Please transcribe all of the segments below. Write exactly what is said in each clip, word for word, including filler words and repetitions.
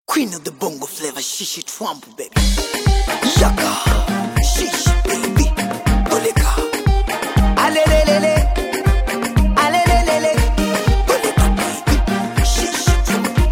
Queen of the bongo flavor, shishi twampu baby. Yaka, shishi baby, boleka. Alelelele, alelelele, boleka baby, shishi twampu.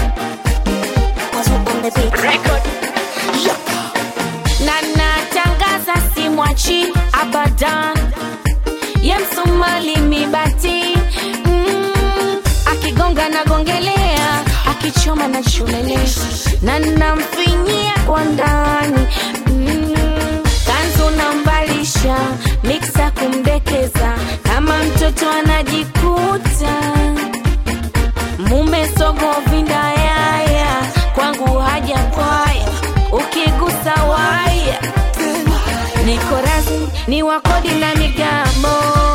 Record. Yaka. Nana tangaza simwachi abadan. Yemsumali mibati. Mm, akigonga na gongelea, akichoma na chulele. Nana mfinyia kwa ndani. Mm, kanzu nambalisha, mixa kumdekeza. Kama mtoto anajikuta. Mume sogo vinda yaya, kwangu haja kwaya. Ukigusa waya, niko rasmi, ni wakodi na migambo.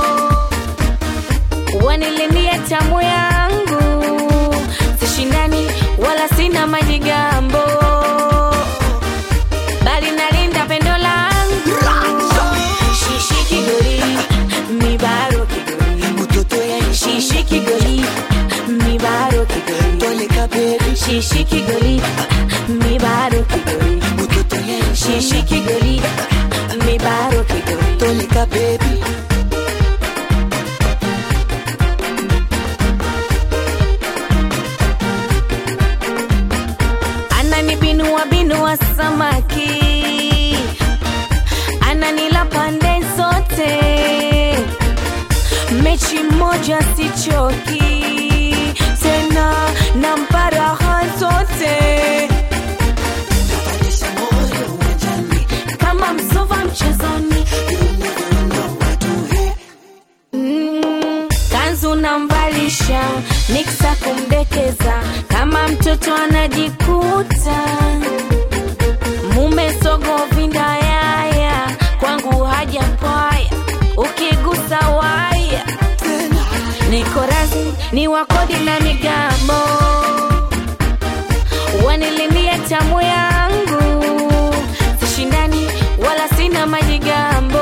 Wanilimia tamu yangu, sishindani wala sina majigambo, bali nalinda pendo langu. Shishi kigoli, mibaro kigoli. Shishi kigoli, mibaro kigoli. Shishi kigoli, mibaro kigoli. Shishi kigoli, mibaro kigoli. Toleka baby. Anani binua binua samaki, ananila pande zote. Mechi moja sichoki, tena nampa raha zote. Kama msova mchezoni. Mm, kanzu nambalisha, mixa kumdekeza. Kama mtoto anajikuta. Mume sogo vinda yaya, kwangu haja kwaya. Ukigusa waya, niko rasmi, ni wakodi na migambo. Wanilimia tamu yangu, sishindani wala sina majigambo,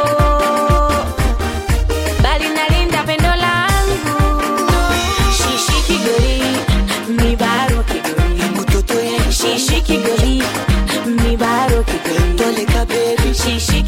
bali nalinda pendo langu. Shishi kigoli, mibaro kigoli. Shishi kigoli, mibaro kigoli. Toleka baby. Shishi